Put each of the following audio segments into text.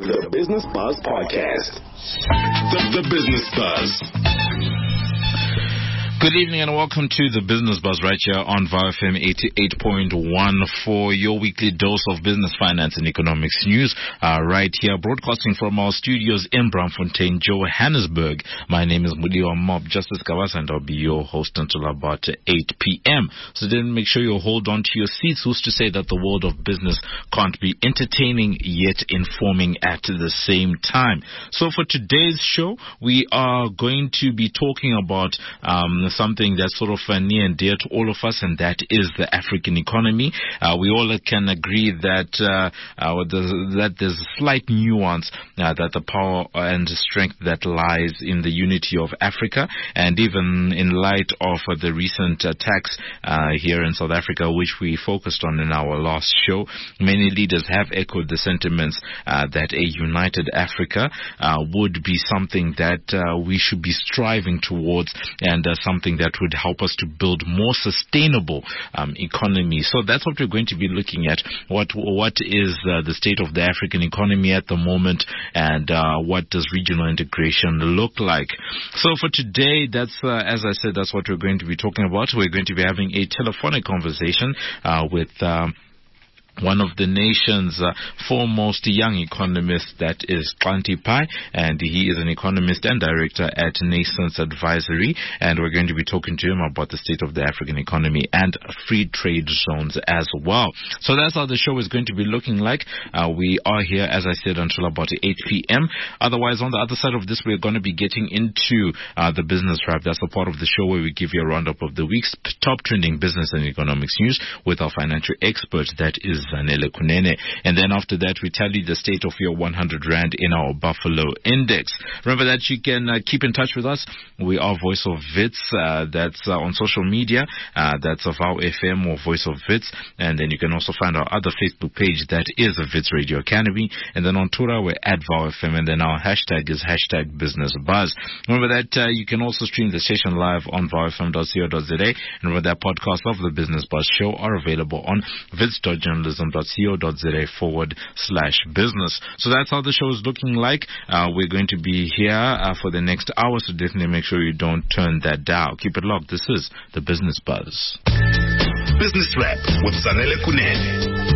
The Business Buzz Podcast. The Business Buzz. Good evening and welcome to the Business Buzz right here on VOW FM 88.1 for your weekly dose of business, finance and economics news. Right here, broadcasting from our studios in Braamfontein, Johannesburg. My name is Mudiwa Mob Justice Kavas and I'll be your host until about 8 p.m. So then make sure you hold on to your seats. Who's to say that the world of business can't be entertaining yet informing at the same time? So for today's show, we are going to be talking about something that's sort of near and dear to all of us, and that is the African economy. We all can agree that that there's a slight nuance that the power and strength that lies in the unity of Africa, and even in light of the recent attacks here in South Africa, which we focused on in our last show, many leaders have echoed the sentiments that a united Africa would be something that we should be striving towards, and something that would help us to build more sustainable economy. So that's what we're going to be looking at. What is the state of the African economy at the moment, and what does regional integration look like? So for today, that's as I said, that's what we're going to be talking about. We're going to be having a telephonic conversation with one of the nation's foremost young economists, that is Xanti Pai, and he is an economist and director at Naissance Advisory, and we're going to be talking to him about the state of the African economy and free trade zones as well. So that's how the show is going to be looking like. We are here, as I said, until about 8 p.m. Otherwise, on the other side of this, we're going to be getting into the business wrap. That's the part of the show where we give you a roundup of the week's top trending business and economics news with our financial expert, that is Zanele Kunene. And then after that, we tell you the state of your 100 Rand in our Buffalo Index. Remember that you can keep in touch with us. We are Voice of Wits. That's on social media. That's of our FM or Voice of Wits. And then you can also find our other Facebook page, that is a Wits Radio Academy. And then on Twitter, we're at VOW FM. And then our hashtag is hashtag Business Buzz. Remember that you can also stream the station live on vowfm.co.za. And remember that podcasts of the Business Buzz show are available on wits.journalism.co.za/business. So that's how the show is looking like. We're going to be here for the next hour, so definitely make sure you don't turn that dial. Keep it locked. This is the Business Buzz. Business Wrap with Zanele Kunene.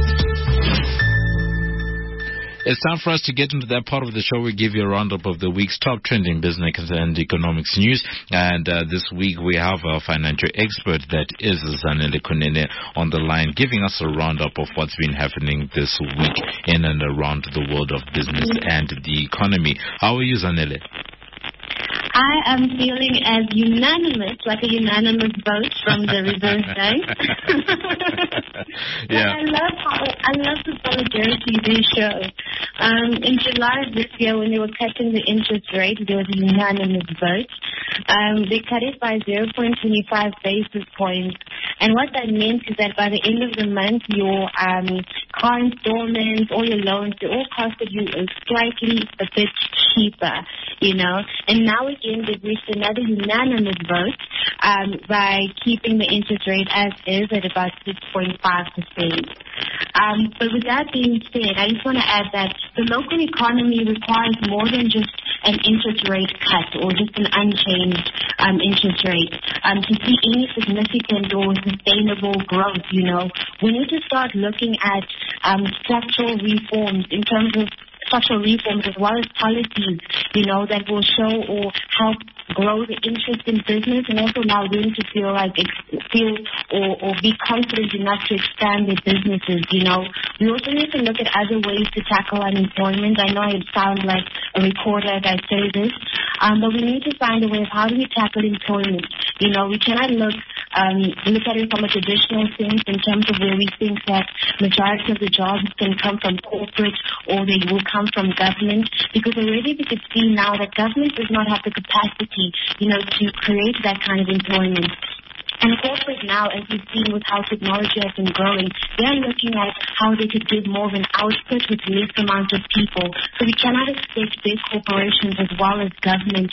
It's time for us to get into that part of the show. We give you a roundup of the week's top trending business and economics news. And this week we have a financial expert, that is Zanele Kunene, on the line, giving us a roundup of what's been happening this week in and around the world of business and the economy. How are you, Zanele? I am feeling as unanimous, like a unanimous vote from the Reserve Bank. Yeah. I love the solidarity they show. In July of this year, when they were cutting the interest rate, there was a unanimous vote. They cut it by 0.25 basis points. And what that meant is that by the end of the month, your car installments, all your loans, they all costed you slightly a bit cheaper, you know. And now again, they've reached another unanimous vote by keeping the interest rate as is at about 6.5%. But with that being said, I just want to add that the local economy requires more than just an interest rate cut or just an unchanged interest rate. To see any significant or sustainable growth, you know, we need to start looking at structural reforms in terms of structural reforms as well as policies, you know, that will show or help grow the interest in business and also allow them to feel or be confident enough to expand their businesses, you know. We also need to look at other ways to tackle unemployment. I know I sound like a recorder as I say this, but we need to find a way of how do we tackle employment. You know, we cannot look at it from a traditional sense in terms of where we think that majority of the jobs can come from corporate or they will come from government, because already we could see now that government does not have the capacity, you know, to create that kind of employment. And corporate now, as we've seen with how technology has been growing, they're looking at how they could give more of an output with less amount of people. So we cannot expect big corporations as well as government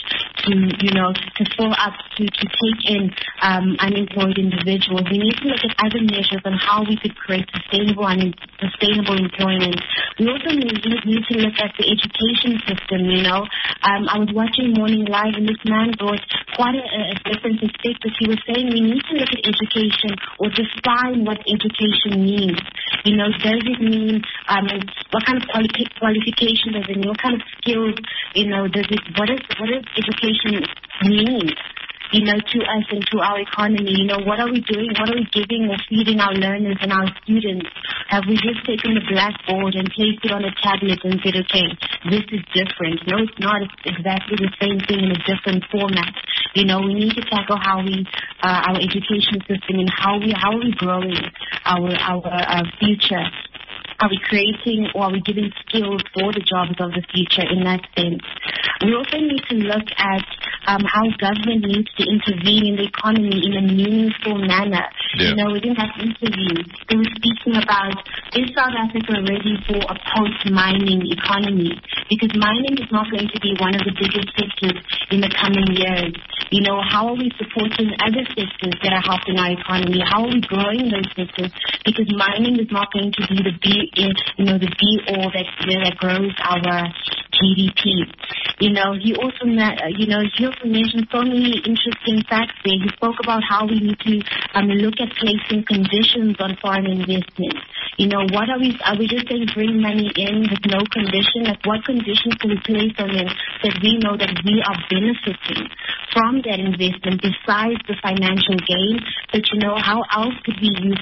to fill up, to take in unemployed individuals. We need to look at other measures on how we could create sustainable employment. We also need to look at the education system, I was watching Morning Live, and this man brought quite a different perspective. He was saying we need to look at education or define what education means. Does it mean, what kind of qualification does it mean? What kind of skills, what does education mean? To us and to our economy. What are we doing? What are we giving or feeding our learners and our students? Have we just taken the blackboard and placed it on a tablet and said, okay, this is different? No, it's not. It's exactly the same thing in a different format. We need to tackle how our education system and how are we growing our future. Are we creating or are we giving skills for the jobs of the future in that sense? We also need to look at how government needs to intervene in the economy in a meaningful manner. Yeah. Within that interview, they were speaking about, is South Africa ready for a post-mining economy? Because mining is not going to be one of the biggest sectors in the coming years. How are we supporting other sectors that are helping our economy? How are we growing those sectors? Because mining is not going to be the be-all that grows our GDP. He also mentioned so many interesting facts there. He spoke about how we need to look at placing conditions on foreign investment. What are we just saying bring money in with no condition? Like, what conditions can we place on them that we know that we are benefiting from that investment besides the financial gain? But how else could we use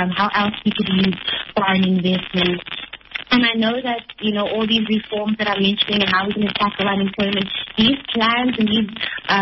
foreign investment? And I know that, all these reforms that I'm mentioning and how we're going to tackle unemployment, these plans and these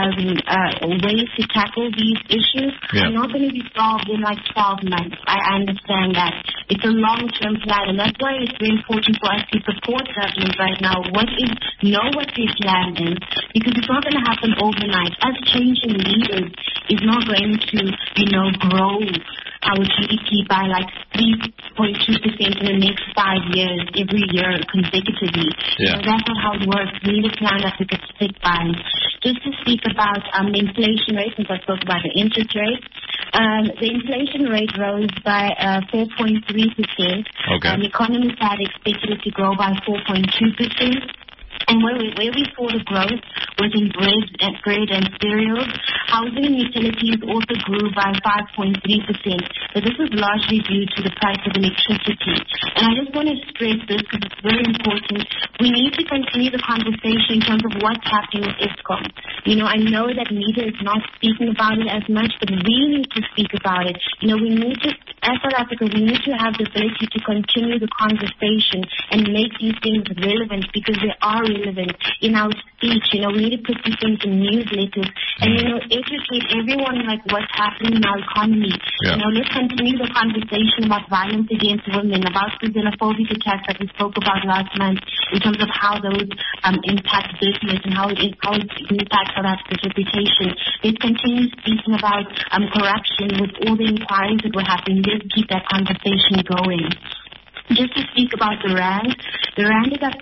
ways to tackle these issues are not going to be solved in 12 months. I understand that. It's a long-term plan, and that's why it's very important for us to support government right now. Know what their plan is, because it's not going to happen overnight. Us changing leaders is not going to, grow our GDP by 3.2% in the next 5 years, every year consecutively. Yeah. That's not how it works. We need a plan that we could stick by. Just to speak about the inflation rate, since I spoke about the interest rate, the inflation rate rose by 4.3%. Okay. Economists had expected it to grow by 4.2%. And where we saw the growth was in bread and cereals. Housing and utilities also grew by 5.3%. So this is largely due to the price of electricity. And I just want to stress this because it's very important. We need to continue the conversation in terms of what's happening with Eskom. I know that media is not speaking about it as much, but we need to speak about it. We need to, as South Africa, we need to have the ability to continue the conversation and make these things relevant, because they are relevant in our speech. We need to put these things in newsletters and, educate everyone what's happening in our economy. Yeah. Let's continue the conversation about violence against women, about the xenophobic attacks that we spoke about last month, in terms of how those impact business and how it impacts South Africa's reputation. Let's continue speaking about corruption with all the inquiries that were happening. Let's keep that conversation going. Just to speak about the rand is at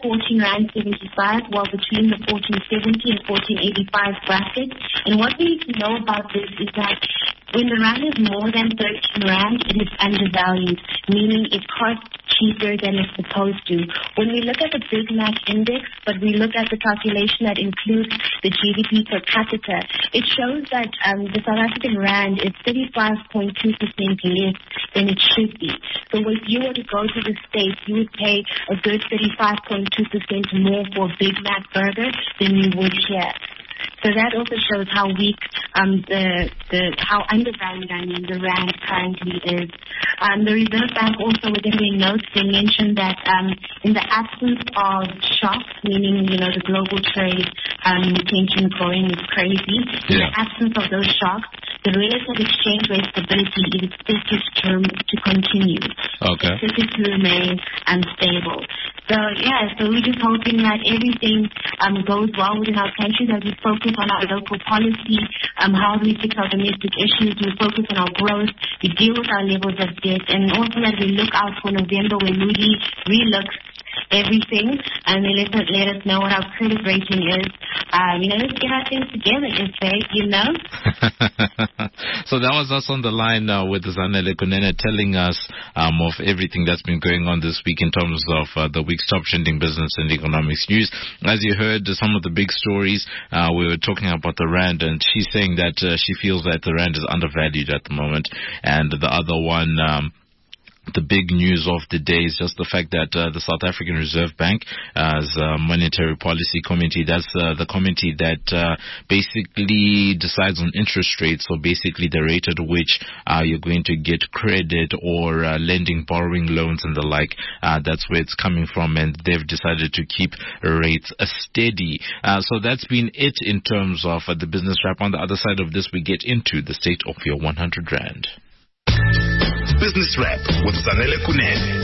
14.75, while between the 14.70 and 14.85 bracket. And what we need to know about this is that when the rand is more than 13 rand, it is undervalued, meaning it costs cheaper than it's supposed to. When we look at the Big Mac index, but we look at the calculation that includes the GDP per capita, it shows that the South African rand is 35.2% less than it should be. So if you were to go to the States, you would pay a good 35.2% more for a Big Mac burger than you would here. So that also shows how weak, how undervalued, the rand currently is. The Reserve Bank also, within their notes, they mentioned that in the absence of shocks, meaning, the global trade tension growing is crazy. In the absence of those shocks, the relative exchange rate stability is expected to continue. Okay. Expected to remain unstable. So we're just hoping that everything goes well within our country, that we focus on our local policy, how we fix our domestic issues, we focus on our growth, we deal with our levels of debt, and also that we look out for November when Moody's relooks everything, and they let us know what our credit rating is. Let's get our things together, So that was us on the line with Zanele Kunene telling us of everything that's been going on this week in terms of the week's top trending business and economics news. As you heard, some of the big stories, we were talking about the Rand, and she's saying that she feels that the Rand is undervalued at the moment. And the other one, the big news of the day is just the fact that the South African Reserve Bank as Monetary Policy Committee, that's the committee that basically decides on interest rates. So basically the rate at which you're going to get credit or lending, borrowing loans and the like. That's where it's coming from, and they've decided to keep rates steady. So that's been it in terms of the business wrap. On the other side of this, we get into the state of your 100 Rand. Business Wrap with Zanele Kunene.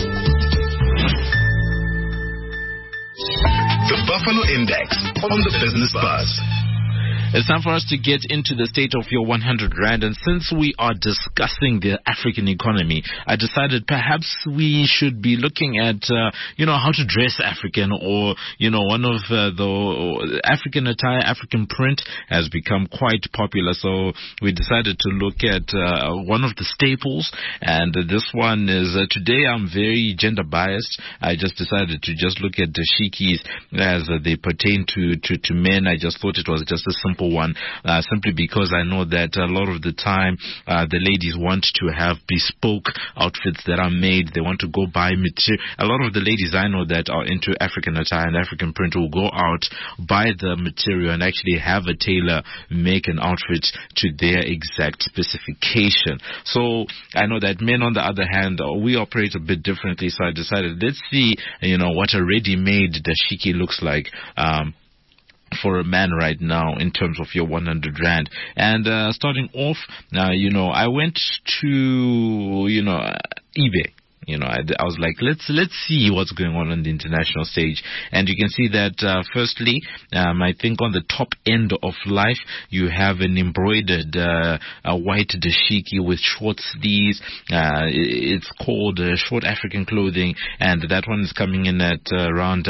The Buffalo Index on the Business Buzz. It's time for us to get into the state of your 100 Rand. And since we are discussing the African economy, I decided perhaps we should be looking at, how to dress African, or, one of the African attire, African print has become quite popular. So we decided to look at one of the staples. And this one is, today I'm very gender biased. I just decided to just look at the dashikis as they pertain to men. I just thought it was just a simple one, simply because I know that a lot of the time the ladies want to have bespoke outfits that are made. They want to go buy material. A lot of the ladies I know that are into African attire and African print will go out, buy the material, and actually have a tailor make an outfit to their exact specification. So I know that men, on the other hand, we operate a bit differently. So I decided, let's see, what a ready-made dashiki looks like for a man right now in terms of your 100 Rand. And starting off, I went to, eBay. I was like, let's see what's going on the international stage. And you can see that, firstly, I think on the top end of life, you have an embroidered a white dashiki with short sleeves. It's called short African clothing, and that one is coming in at around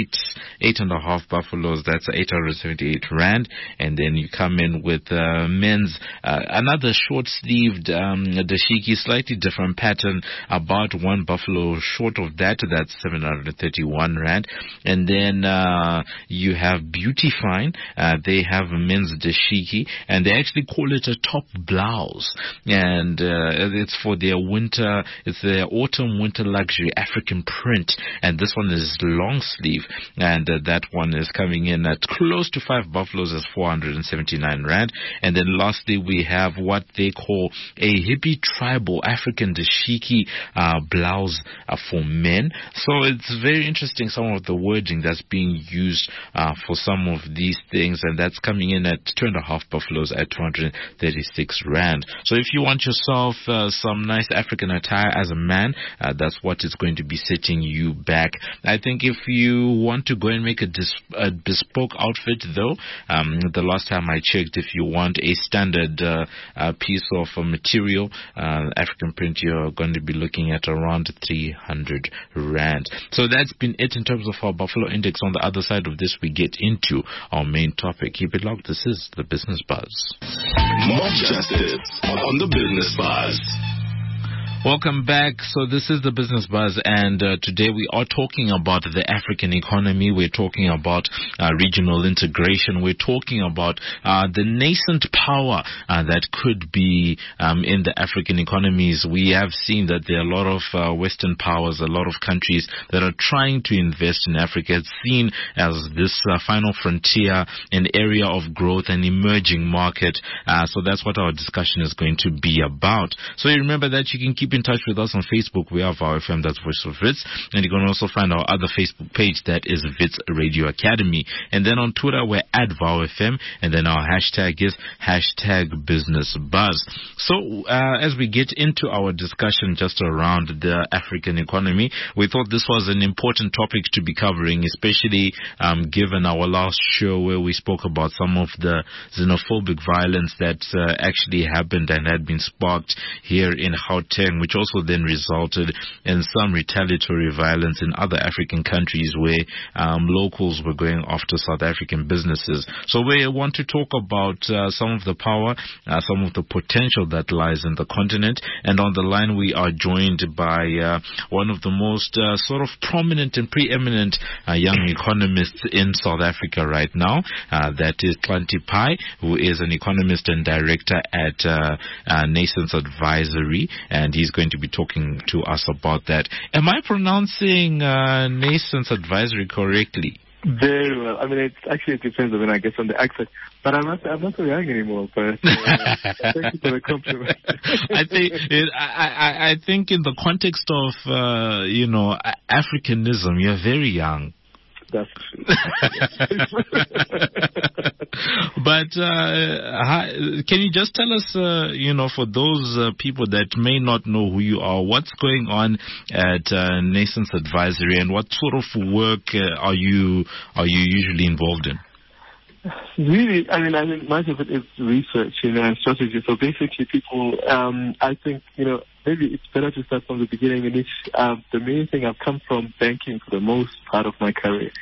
8.5 buffaloes. That's 878 Rand. And then you come in with men's another short sleeved dashiki, slightly different pattern, about one buffalo short of that. That's 731 Rand. And then you have Beauty Fine. They have a men's dashiki, and they actually call it a top blouse. And it's for their winter, it's their autumn winter luxury African print. And this one is long sleeve, and that one is coming in at close to 5 buffaloes as 479 Rand. And then lastly, we have what they call a hippie tribal African dashiki blouse for men. So it's very interesting, some of the wording that's being used for some of these things, and that's coming in at 2.5 buffaloes at 236 Rand. So if you want yourself some nice African attire as a man, that's what is going to be setting you back. I think if you want to go and make a bespoke outfit, though, the last time I checked, if you want a standard piece of material, African print, you're going to be looking at around 300 Rand. So that's been it in terms of our Buffalo Index. On the other side of this, we get into our main topic. Keep it locked. This is the Business Buzz. Mob Justice on the Business Buzz. Welcome back. So this is the Business Buzz, and today we are talking about the African economy. We're talking about regional integration. We're talking about the nascent power that could be in the African economies. We have seen that there are a lot of Western powers, a lot of countries that are trying to invest in Africa. It's seen as this final frontier, an area of growth, an emerging market. So that's what our discussion is going to be about. So you remember that you can keep keep in touch with us on Facebook. We have our FM, that's Voice of Wits. And you can also find our other Facebook page, that is Wits Radio Academy. And then on Twitter, we're at VowFM. And then our hashtag is #BusinessBuzz. So as we get into our discussion just around the African economy, we thought this was an important topic to be covering, especially given our last show where we spoke about some of the xenophobic violence that actually happened and had been sparked here in Gauteng, which also then resulted in some retaliatory violence in other African countries where locals were going after South African businesses. So we want to talk about some of the power, some of the potential that lies in the continent. And on the line we are joined by one of the most sort of prominent and preeminent young economists in South Africa right now. That is Xanti Pai, who is an economist and director at Nascent Advisory, and he's going to be talking to us about that. Am I pronouncing Nascent Advisory correctly? Very well. I mean, it actually depends on, I guess, on the accent. But I'm not so young anymore. But thank you for the compliment. I think in the context of Africanism, you're very young. That's true. But can you just tell us, for those people that may not know who you are, what's going on at Nascent Advisory, and what sort of work are you usually involved in? Really, I mean, much of it is research, and strategy. So basically, people, I think, maybe it's better to start from the beginning, in which the main thing, I've come from banking for the most part of my career.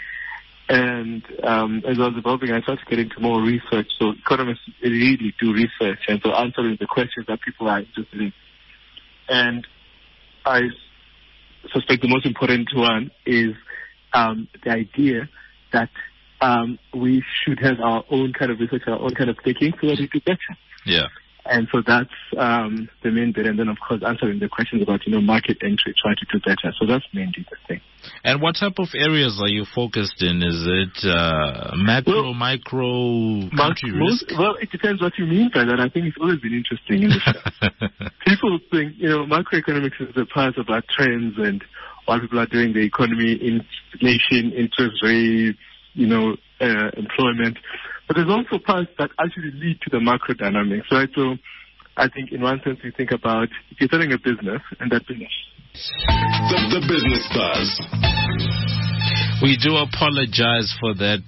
And as I was evolving, I started to get into more research. So economists really do research, and so answering the questions that people are interested in. And I suspect the most important one is the idea that we should have our own kind of research, our own kind of thinking, so that we do better. Yeah. And so that's the main bit. And then, of course, answering the questions about, market entry, trying to do better. So that's mainly the thing. And what type of areas are you focused in? Is it macro, micro, country risk? Well, it depends what you mean by that. I think it's always been interesting in the show. People think, macroeconomics is the part about trends and what people are doing, the economy, inflation, interest rates, employment. But there's also parts that actually lead to the macro dynamics, right? So I think in one sense you think about if you're starting a business, and that business. The Business Buzz. We do apologize for that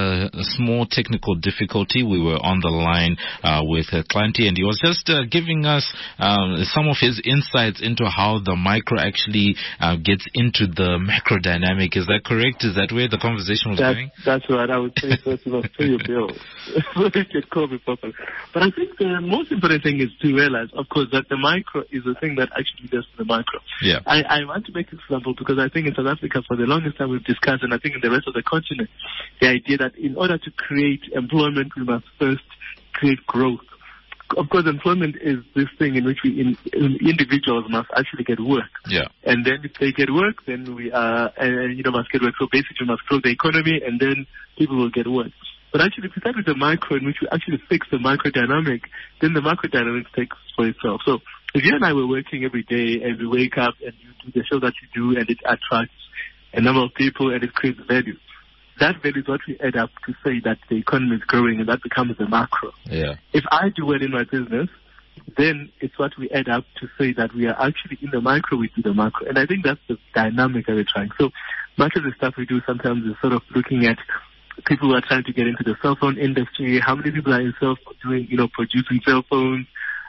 small technical difficulty. We were on the line with Xanti, and he was just giving us some of his insights into how the micro actually gets into the macro dynamic. Is that correct? Is that where the conversation was going? That's right. I would say first you must pay your bills so you can call me properly. But I think the most important thing is to realize, of course, that the micro is the thing that actually does the macro. Yeah. I want to make an example because I think in South Africa for the longest time we've discussed, and I think in the rest of the continent, the idea that in order to create employment, we must first create growth. Of course, employment is this thing in which individuals must actually get work. Yeah. And then if they get work, then we must get work. So basically, we must grow the economy, and then people will get work. But actually, if we start with the micro, in which we actually fix the micro dynamic, then the macro dynamic takes for itself. So if you and I were working every day, and we wake up, and you do the show that you do, and it attracts a number of people, and it creates value. That value is what we add up to say that the economy is growing, and that becomes the macro. Yeah. If I do well in my business, then it's what we add up to say that we are actually in the micro, we do the macro. And I think that's the dynamic that we're trying. So much of the stuff we do sometimes is sort of looking at people who are trying to get into the cell phone industry. How many people are in producing cell phones?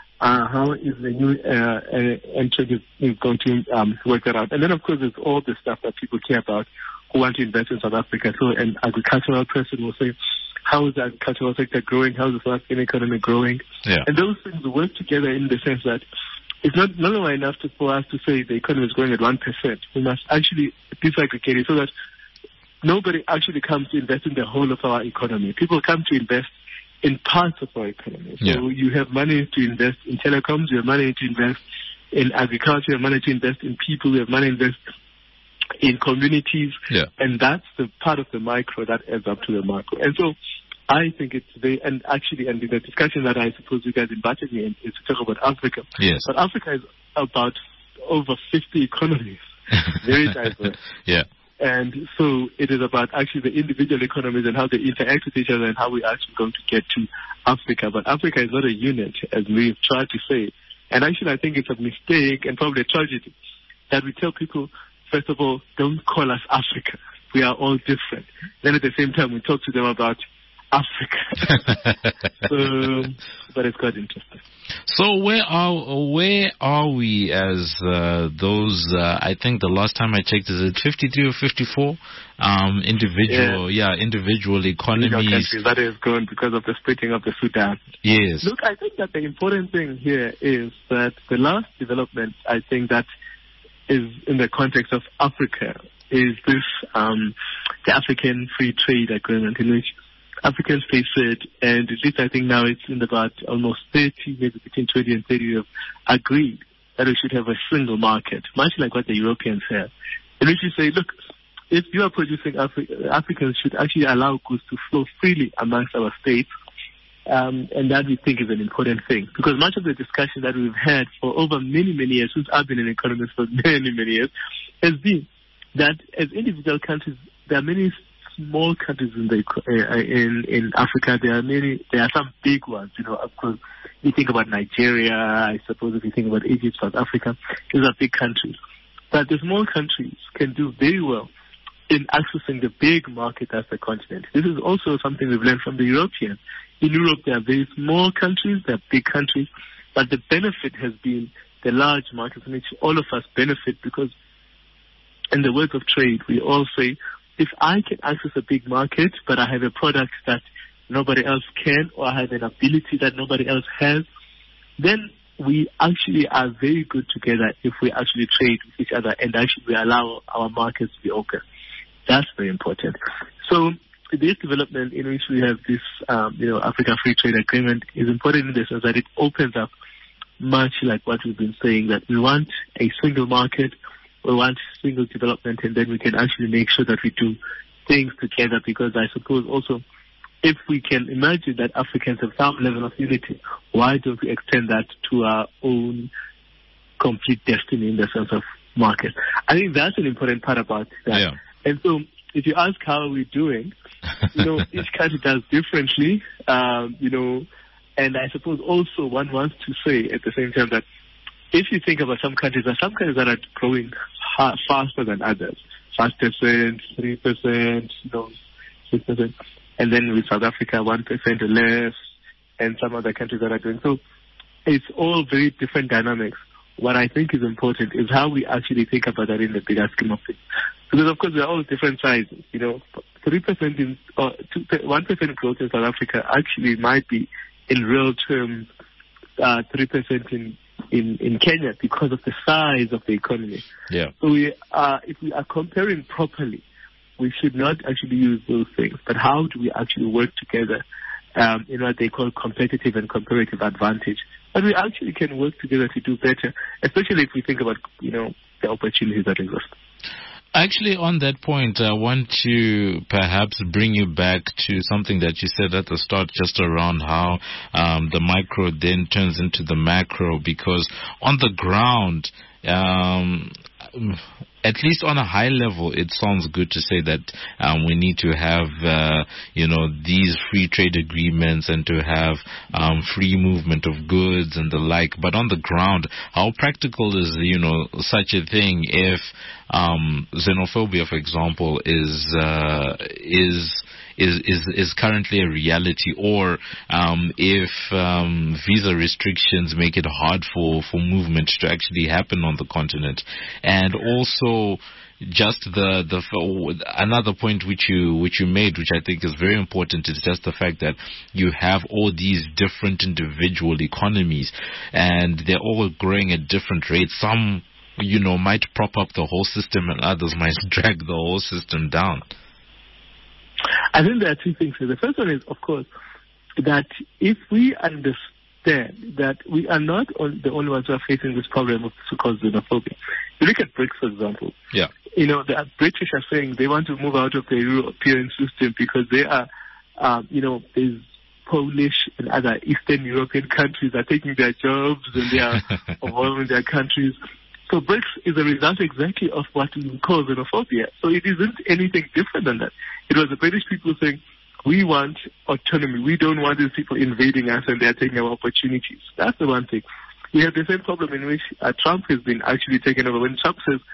How is the new entrant is going to work that out? And then, of course, there's all the stuff that people care about who want to invest in South Africa. So an agricultural person will say, how is the agricultural sector growing? How is the South African economy growing? Yeah. And those things work together in the sense that it's not only enough for us to say the economy is growing at 1%. We must actually disaggregate it so that nobody actually comes to invest in the whole of our economy. People come to invest in parts of our economy. So you have money to invest in telecoms, you have money to invest in agriculture, you have money to invest in people, you have money to invest in communities, and that's the part of the micro that adds up to the macro. And so I think it's and in the discussion that I suppose you guys invited me in is to talk about Africa. Yes. But Africa is about over 50 economies, very diverse. Yeah. And so it is about actually the individual economies and how they interact with each other and how we're actually going to get to Africa. But Africa is not a unit, as we've tried to say. And actually, I think it's a mistake and probably a tragedy that we tell people, first of all, don't call us Africa. We are all different. Then at the same time, we talk to them about Africa. But it's quite interesting. So where are we as those? I think the last time I checked, is it 53 or 54 individual economies that is grown because of the splitting of the Sudan. Yes. Look, I think that the important thing here is that the last development, I think that is in the context of Africa, is this the African Free Trade Agreement, in which Africans face it, and at least I think now it's in about almost 30, maybe between 20 and 30 have agreed that we should have a single market, much like what the Europeans have. And we should say, look, if you are producing Africans should actually allow goods to flow freely amongst our states, and that we think is an important thing. Because much of the discussion that we've had for over many, many years, since I've been an economist for many, many years, has been that as individual countries, there are many small countries in Africa. There are some big ones, of course. You think about Nigeria, I suppose if you think about Egypt, South Africa, these are big countries. But the small countries can do very well in accessing the big market as the continent. This is also something we've learned from the Europeans. In Europe, there are very small countries, there are big countries, but the benefit has been the large markets in which all of us benefit, because in the words of trade, we all say, if I can access a big market, but I have a product that nobody else can, or I have an ability that nobody else has, then we actually are very good together if we actually trade with each other and actually we allow our markets to be open. That's very important. So this development in which we have this, Africa Free Trade Agreement is important in the sense that it opens up much like what we've been saying, that we want a single market, we want single development, and then we can actually make sure that we do things together, because I suppose also if we can imagine that Africans have some level of unity, why don't we extend that to our own complete destiny in the sense of market? I think that's an important part about that. Yeah. And so if you ask how are we doing, each country does differently, and I suppose also one wants to say at the same time that if you think about some countries, there are some countries that are growing faster than others, 5%, 3%, 6%, and then with South Africa, 1% or less, and some other countries that are doing. So it's all very different dynamics. What I think is important is how we actually think about that in the bigger scheme of things. Because, of course, we are all different sizes. 3% 1% growth in South Africa actually might be, in real terms, 3% in Kenya because of the size of the economy. Yeah. So if we are comparing properly, we should not actually use those things. But how do we actually work together in what they call competitive and comparative advantage? But we actually can work together to do better, especially if we think about, the opportunities that exist. Actually, on that point, I want to perhaps bring you back to something that you said at the start, just around how the micro then turns into the macro, because on the ground, at least on a high level, it sounds good to say that we need to have, these free trade agreements and to have free movement of goods and the like. But on the ground, how practical is, such a thing if xenophobia, for example, is currently a reality, or if visa restrictions make it hard for movement to actually happen on the continent. And also just another point which you made, which I think is very important, is just the fact that you have all these different individual economies and they're all growing at different rates. Some might prop up the whole system and others might drag the whole system down. I think there are two things here. The first one is, of course, that if we understand that we are not the only ones who are facing this problem of so-called xenophobia. You look at BRICS, for example. Yeah. The British are saying they want to move out of the European system because they are, there's Polish and other Eastern European countries are taking their jobs and they are overwhelming their countries. So BRICS is a result exactly of what we call xenophobia. So it isn't anything different than that. It was the British people saying, we want autonomy. We don't want these people invading us and they're taking our opportunities. That's the one thing. We have the same problem in which Trump has been actually taken over. When Trump says,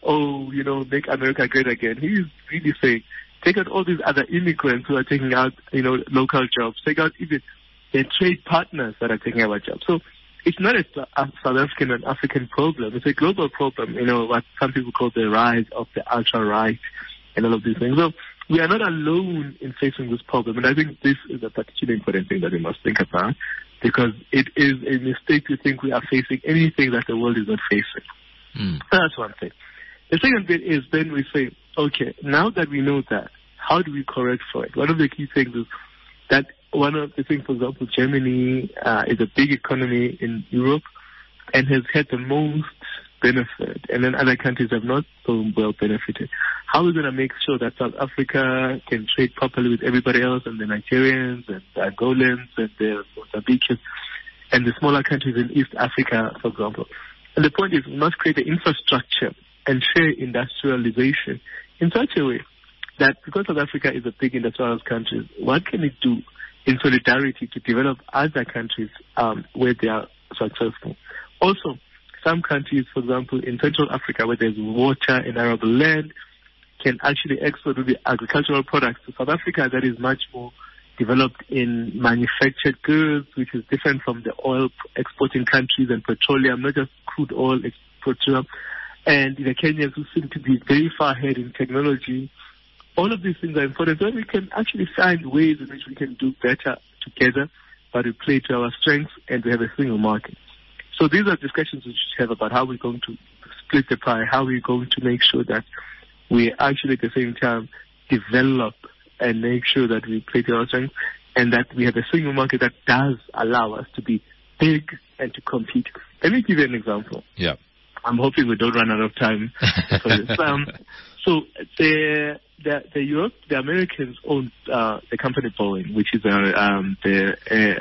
make America great again, he is really saying, take out all these other immigrants who are taking out, local jobs. Take out even the trade partners that are taking our jobs. So it's not a South African and African problem. It's a global problem, what some people call the rise of the ultra-right and all of these things. So we are not alone in facing this problem. And I think this is a particularly important thing that we must think about, because it is a mistake to think we are facing anything that the world is not facing. So that's one thing. The second bit is then we say, okay, now that we know that, how do we correct for it? One of the key things is that one of the things, for example, Germany is a big economy in Europe and has had the most benefit, and then other countries have not so well benefited. How are we going to make sure that South Africa can trade properly with everybody else, and the Nigerians and the Angolans and the Mozambicans and the smaller countries in East Africa, for example? And the point is, we must create the infrastructure and share industrialization in such a way that, because South Africa is a big industrialized country, what can it do in solidarity to develop other countries where they are successful? Also, some countries, for example, in Central Africa, where there's water and arable land, can actually export the agricultural products to South Africa that is much more developed in manufactured goods, which is different from the oil exporting countries and petroleum, not just crude oil, petroleum, and the Kenyans who seem to be very far ahead in technology. All of these things are important, so we can actually find ways in which we can do better together, but we play to our strengths and we have a single market. So these are discussions we should have about how we're going to split the pie, how we're going to make sure that we actually at the same time develop and make sure that we play to our strengths and that we have a single market that does allow us to be big and to compete. Let me give you an example. Yeah. I'm hoping we don't run out of time for this. So the Americans own the company Boeing, which is the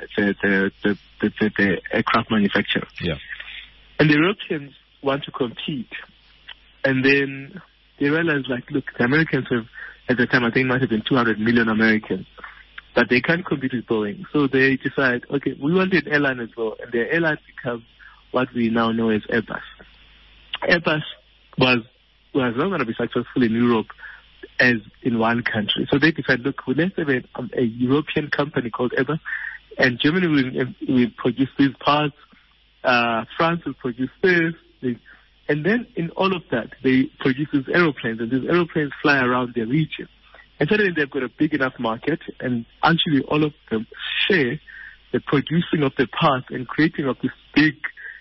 aircraft manufacturer. Yeah. And the Europeans want to compete, and then they realize, look, the Americans have, at the time, I think it might have been 200 million Americans, but they can't compete with Boeing. So they decide, okay, we want an airline as well, and the airline becomes what we now know as Airbus. Airbus was not going to be successful in Europe as in one country. So they decided, look, let's have a European company called Airbus, and Germany will produce these parts, France will produce this, and then in all of that, they produce these aeroplanes, and these aeroplanes fly around their region. And suddenly they've got a big enough market, and actually all of them share the producing of the parts and creating of this big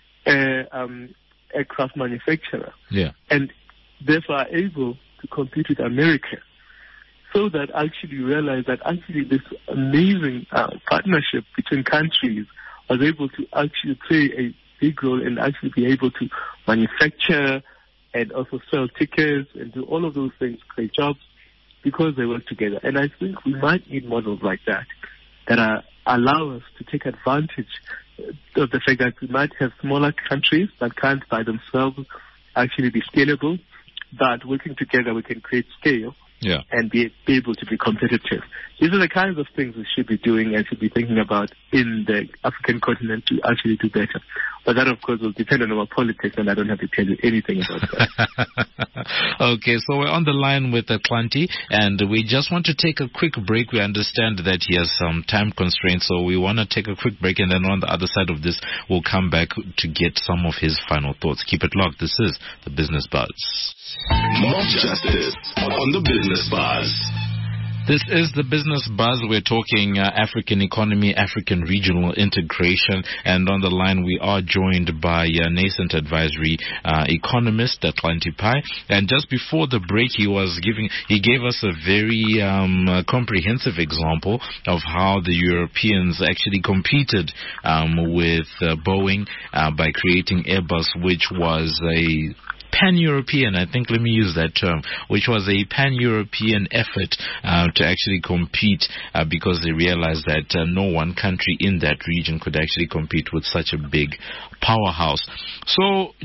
aircraft manufacturer. Yeah. And therefore are able to compete with America. So that actually realize that actually this amazing partnership between countries was able to actually play a big role and actually be able to manufacture and also sell tickets and do all of those things, create jobs, because they work together. And I think we might need models like that allow us to take advantage of the fact that we might have smaller countries that can't by themselves actually be scalable, but working together we can create scale. Yeah. And be able to be competitive. These are the kinds of things we should be doing and should be thinking about in the African continent to actually do better. But that, of course, will depend on our politics, and I don't have to tell you anything about that. Okay, so we're on the line with Atlanti, and we just want to take a quick break. We understand that he has some time constraints, so we want to take a quick break, and then on the other side of this, we'll come back to get some of his final thoughts. Keep it locked. This is the Business Buzz. More justice on the Business Buzz. This is the Business Buzz. We're talking African economy, African regional integration, and on the line we are joined by nascent advisory economist Atlanti Pai. And just before the break, he gave us a very comprehensive example of how the Europeans actually competed with Boeing by creating Airbus, which was a pan-European, I think, let me use that term, which was a pan-European effort to actually compete because they realized that no one country in that region could actually compete with such a big powerhouse. So just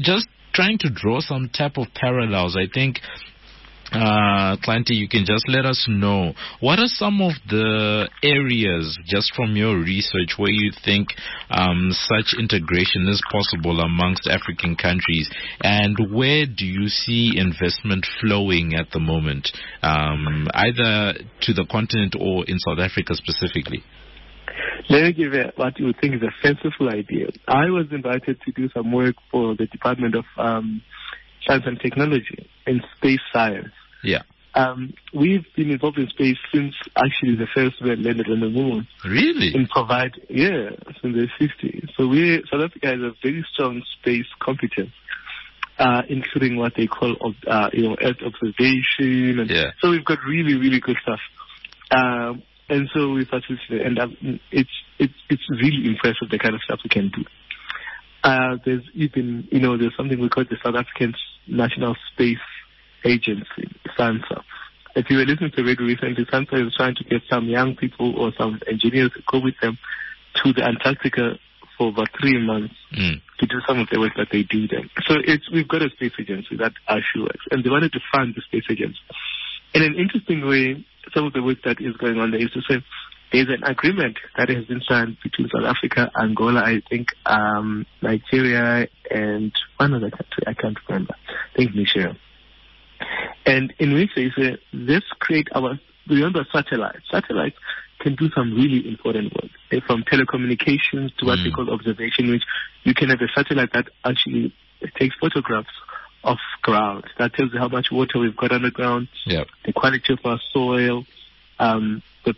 trying to draw some type of parallels, I think, Clanty, you can just let us know, what are some of the areas, just from your research, where you think such integration is possible amongst African countries, and where do you see investment flowing at the moment, either to the continent or in South Africa specifically? Let me give you what you would think is a fanciful idea. I was invited to do some work for the Department of Science and Technology in space science. Yeah. We've been involved in space since actually the first man landed on the moon. Really? Since the 50s. So South Africa has a very strong space competence, including what they call, Earth observation. And so we've got really, really good stuff. And so we participated, and it's really impressive, the kind of stuff we can do. There's even, there's something we call the South African National Space Agency, SANSA. If you were listening to radio recently, SANSA is trying to get some young people or some engineers to go with them to the Antarctica for about 3 months to do some of the work that they do there. So we've got a space agency that actually works, and they wanted to fund the space agency. In an interesting way, some of the work that is going on there is to say there's an agreement that has been signed between South Africa, Angola, I think, Nigeria, and one other country, I can't remember, I think Nigeria. And in which they say, let's create remember satellites. Satellites can do some really important work, from telecommunications to what we call observation, which you can have a satellite that actually takes photographs of ground. That tells you how much water we've got underground, the quality of our soil, the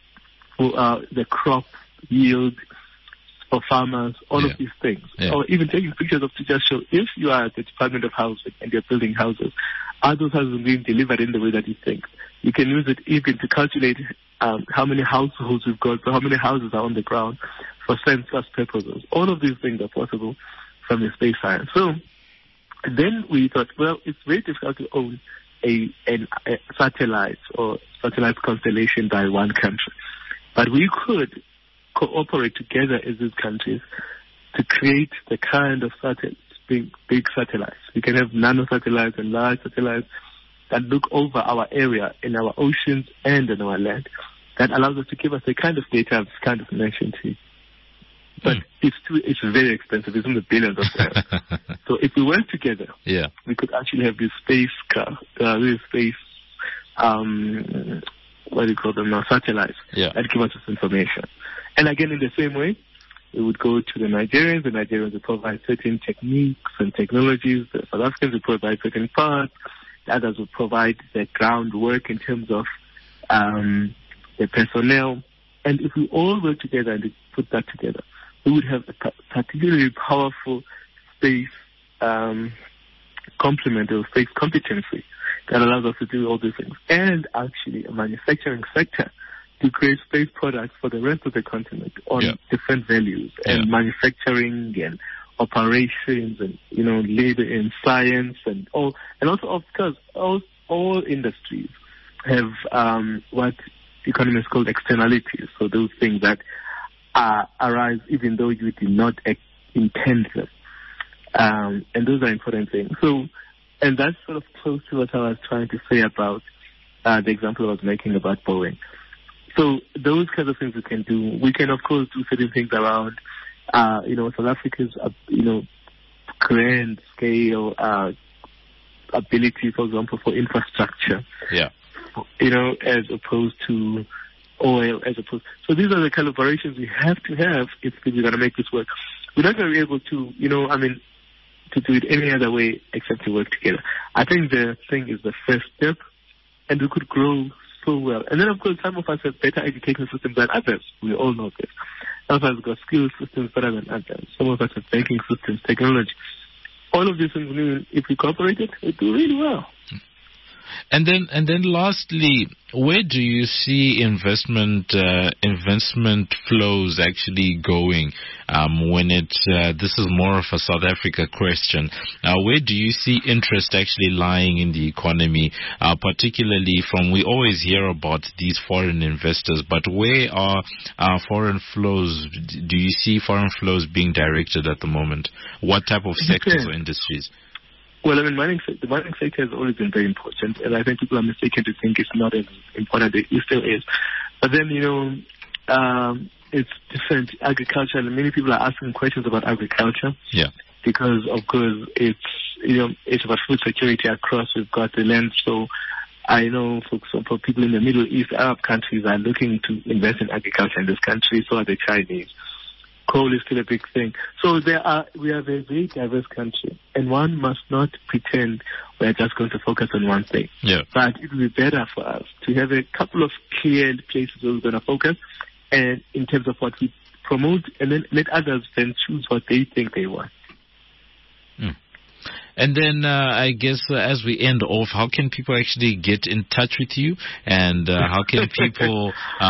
crop yield for farmers, all of these things. Or even taking pictures to just show, if you are at the Department of Housing and you're building houses, are those houses being delivered in the way that you think? You can use it even to calculate how many households we've got, so how many houses are on the ground for census purposes. All of these things are possible from the space science. So then we thought, well, it's very difficult to own a satellite or satellite constellation by one country. But we could cooperate together as these countries to create the kind of satellites, big satellites. We can have nano satellites and large satellites that look over our area in our oceans and in our land. That allows us to give us the kind of data I've kind of mentioned to you. But it's very expensive. It's in the billions of dollars. So if we work together, we could actually have these spacecraft, what do you call them now, satellites, that give us this information. And again, in the same way, we would go to the Nigerians. The Nigerians would provide certain techniques and technologies. The South Africans would provide certain parts. The others would provide the groundwork in terms of the personnel. And if we all work together and put that together, we would have a particularly powerful space complement or space competency that allows us to do all these things. And actually a manufacturing sector to create space products for the rest of the continent on different values and manufacturing and operations and, labor and science and all. And also, of course, all industries have what economists call externalities. So those things that arise even though you did not intend them. And those are important things. So, and that's sort of close to what I was trying to say about the example I was making about Boeing. So those kinds of things we can do. We can, of course, do certain things around, South Africa's, grand scale ability, for example, for infrastructure. As opposed to oil, So these are the collaborations we have to have if we're going to make this work. We're not going to be able to, to do it any other way except to work together. I think the thing is the first step, and we could grow so well. And then, of course, some of us have better education systems than others. We all know this. Some of us have got skill systems better than others. Some of us have banking systems, technology. All of these things, if we cooperated, we do really well. And then lastly, where do you see investment flows actually going when this is more of a South Africa question? Where do you see interest actually lying in the economy, particularly we always hear about these foreign investors, but where are foreign flows? Do you see foreign flows being directed at the moment? What type of sectors or industries? Well, I mean, the mining sector has always been very important, and I think people are mistaken to think it's not as important. It still is. But then, it's different. Agriculture, and many people are asking questions about agriculture. Yeah. Because, of course, it's about food security across. We've got the land. So I know for people in the Middle East, Arab countries are looking to invest in agriculture in this country. So are the Chinese. Coal is still a big thing. So we are a very diverse country, and one must not pretend we're just going to focus on one thing. Yeah. But it would be better for us to have a couple of clear places where we're going to focus, and in terms of what we promote, and then let others then choose what they think they want. And then I guess as we end off, how can people actually get in touch with you, and how can people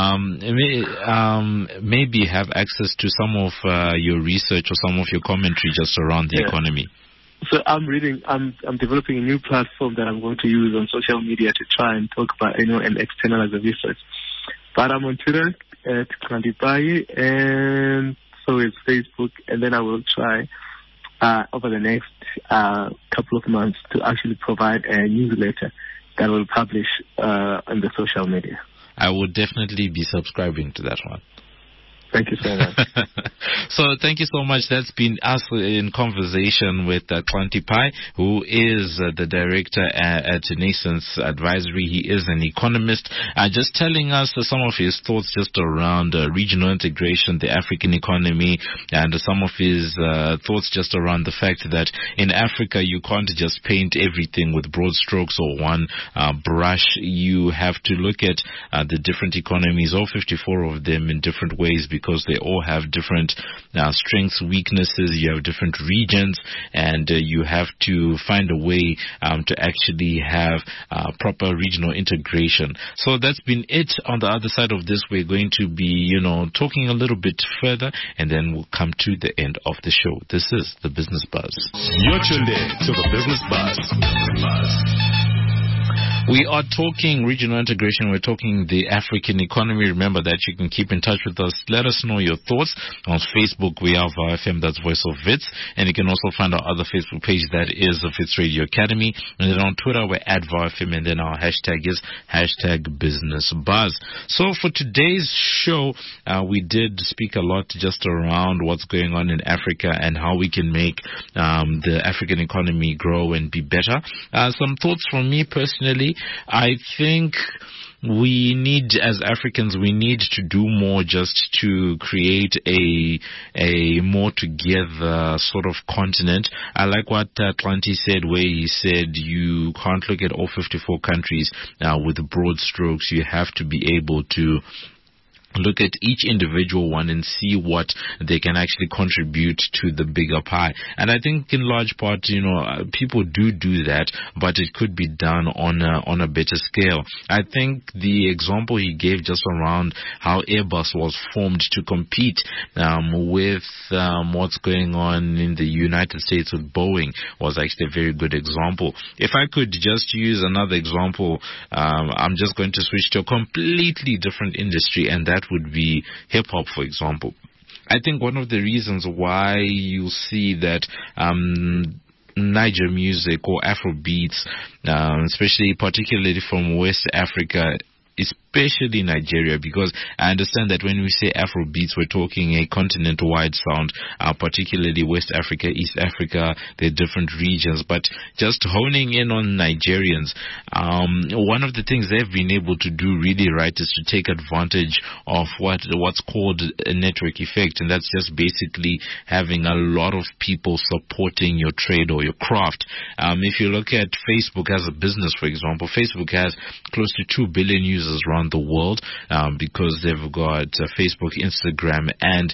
maybe have access to some of your research or some of your commentary just around the economy? So I'm developing a new platform that I'm going to use on social media to try and talk about, and externalize the research. But I'm on Twitter at Klantipai, and so is Facebook, and then I will try over the next couple of months to actually provide a newsletter that will publish on the social media. I would definitely be subscribing to that one. Thank you so much. So thank you so much. That's been us in conversation with Klantipai, who is the director at Nascence Advisory. He is an economist, just telling us some of his thoughts just around regional integration, the African economy, and some of his thoughts just around the fact that in Africa you can't just paint everything with broad strokes or one brush. You have to look at the different economies, all 54 of them, in different ways, because they all have different strengths, weaknesses. You have different regions, and you have to find a way to actually have proper regional integration. So that's been it. On the other side of this, we're going to be, talking a little bit further, and then we'll come to the end of the show. This is the Business Buzz. You're tuned in to the Business Buzz. We are talking regional integration. We're talking the African economy. Remember that you can keep in touch with us. Let us know your thoughts. On Facebook, we have FM, that's Voice of Wits. And you can also find our other Facebook page, that is the Wits Radio Academy. And then on Twitter, we're at VFM. And then our hashtag is #BusinessBuzz. So for today's show, we did speak a lot just around what's going on in Africa and how we can make the African economy grow and be better. Some thoughts from me personally. I think we need, as Africans, we need to do more just to create a more together sort of continent. I like what Klanti said, where he said you can't look at all 54 countries with broad strokes. You have to be able to look at each individual one and see what they can actually contribute to the bigger pie. And I think in large part, people do that, but it could be done on a better scale. I think the example he gave just around how Airbus was formed to compete with what's going on in the United States with Boeing was actually a very good example. If I could just use another example, I'm just going to switch to a completely different industry, and that would be hip-hop, for example. I think one of the reasons why you see that Niger music or Afro beats, especially particularly from West Africa, especially Nigeria, because I understand that when we say Afro beats, we're talking a continent-wide sound, particularly West Africa, East Africa, they're different regions. But just honing in on Nigerians, one of the things they've been able to do really right is to take advantage of what's called a network effect, and that's just basically having a lot of people supporting your trade or your craft. If you look at Facebook as a business, for example, Facebook has close to 2 billion users around the world, because they've got Facebook, Instagram, and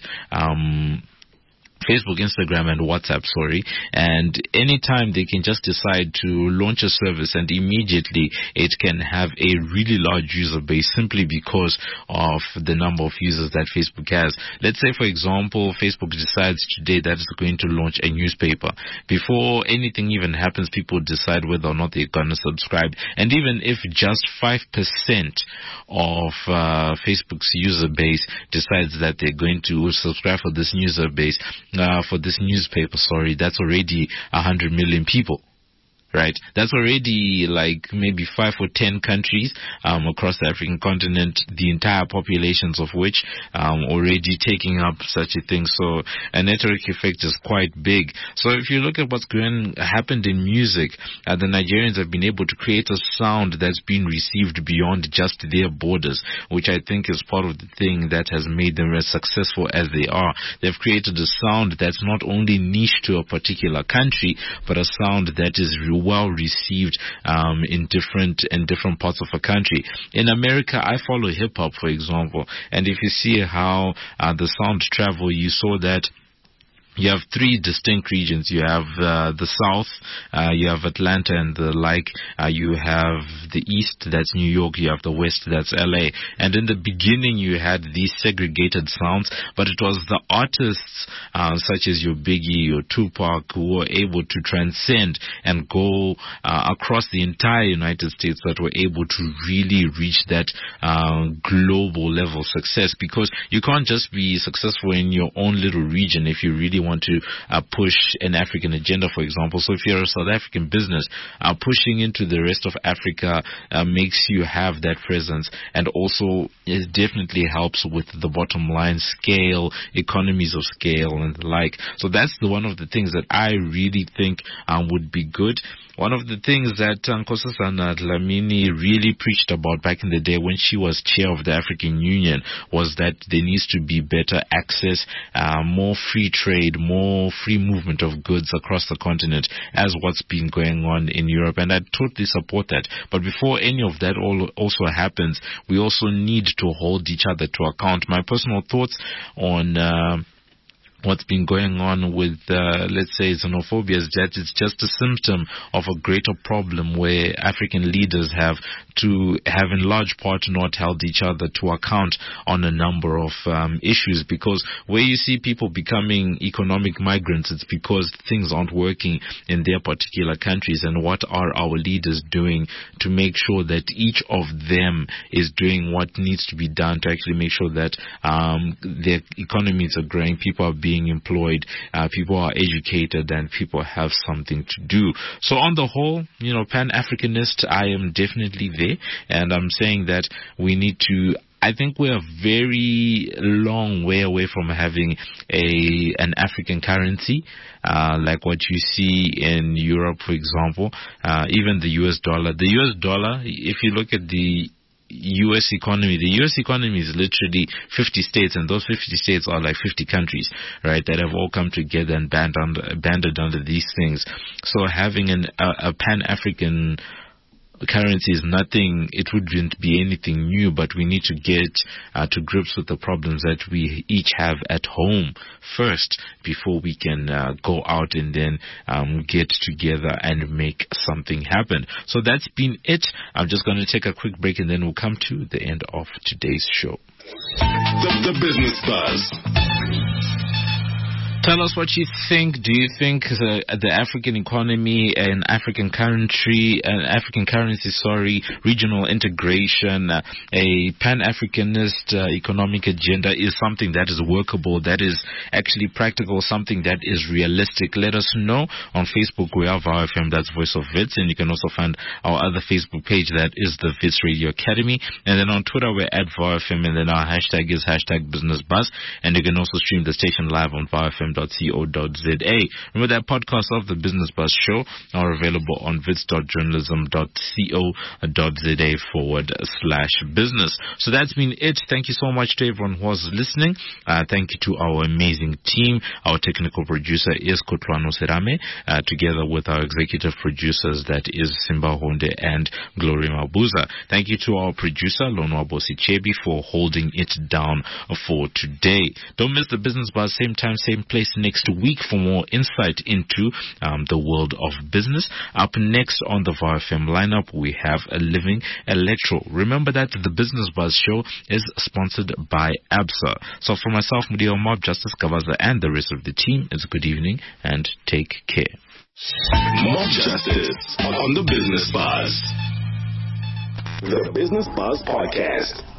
WhatsApp, and anytime they can just decide to launch a service and immediately it can have a really large user base simply because of the number of users that Facebook has. Let's say, for example, Facebook decides today that it's going to launch a newspaper. Before anything even happens, people decide whether or not they're going to subscribe. And even if just 5% of Facebook's user base decides that they're going to subscribe for this user base, for this newspaper, that's already 100 million people. right? That's already like maybe 5 or 10 countries across the African continent, the entire populations of which already taking up such a thing. So a network effect is quite big. So if you look at what's happened in music, the Nigerians have been able to create a sound that's been received beyond just their borders, which I think is part of the thing that has made them as successful as they are. They've created a sound that's not only niche to a particular country, but a sound that is well received in different parts of a country. In America, I follow hip hop, for example, and if you see how the sound travel, you saw that you have 3 distinct regions. You have the South, you have Atlanta and the like, you have the East, that's New York, you have the West, that's LA. And in the beginning you had these segregated sounds, but it was the artists such as your Biggie, your Tupac, who were able to transcend and go across the entire United States that were able to really reach that global level success, because you can't just be successful in your own little region if you really want to push an African agenda, for example. So if you're a South African business, pushing into the rest of Africa makes you have that presence, and also it definitely helps with the bottom line scale, economies of scale and the like. So that's one of the things that I really think would be good. One of the things that Nkosazana Dlamini really preached about back in the day when she was chair of the African Union was that there needs to be better access, more free trade, more free movement of goods across the continent, as what's been going on in Europe. And I totally support that. But before any of that also happens, we also need to hold each other to account. My personal thoughts on what's been going on with, let's say, xenophobia is that it's just a symptom of a greater problem where African leaders have in large part not held each other to account on a number of issues. Because where you see people becoming economic migrants, it's because things aren't working in their particular countries. And what are our leaders doing to make sure that each of them is doing what needs to be done to actually make sure that their economies are growing, people are being employed, people are educated, and people have something to do. So on the whole, Pan-Africanist, I am definitely there, and I'm saying that we need to, I think we're a very long way away from having an African currency, like what you see in Europe, for example, even the US dollar. The US dollar, if you look at the U.S. economy. The U.S. economy is literally 50 states, and those 50 states are like 50 countries, right, that have all come together and banded under these things. So having a Pan-African currency is nothing, it wouldn't be anything new, but we need to get to grips with the problems that we each have at home first before we can go out and then get together and make something happen. So that's been it. I'm just going to take a quick break and then we'll come to the end of today's show. The Business Buzz. Tell us what you think. Do you think the African economy and African currency, regional integration, a Pan-Africanist economic agenda is something that is workable, that is actually practical, something that is realistic? Let us know. On Facebook, we are VOW FM, that's Voice of Wits, and you can also find our other Facebook page, that is the Wits Radio Academy. And then on Twitter, we're at VOW FM, and then our hashtag is #BusinessBuzz, and you can also stream the station live on VOWFM.co.za. Remember that podcasts of the Business Buzz show are available on wits.journalism.co.za/business. So that's been it. Thank you so much to everyone who was listening. Thank you to our amazing team. Our technical producer is Kotlwano Serame, together with our executive producers, that is Simba Honde and Glory Mabuza. Thank you to our producer, Lonwabo Sichebi, for holding it down for today. Don't miss the Business Buzz, same time, same place next week for more insight into the world of business. Up next on the VOW FM lineup, we have a living electro. Remember that the Business Buzz show is sponsored by ABSA. So for myself, Mudio Mob, Justice Kavaza, and the rest of the team, it's good evening and take care. Mob Justice on the Business Buzz. The Business Buzz Podcast.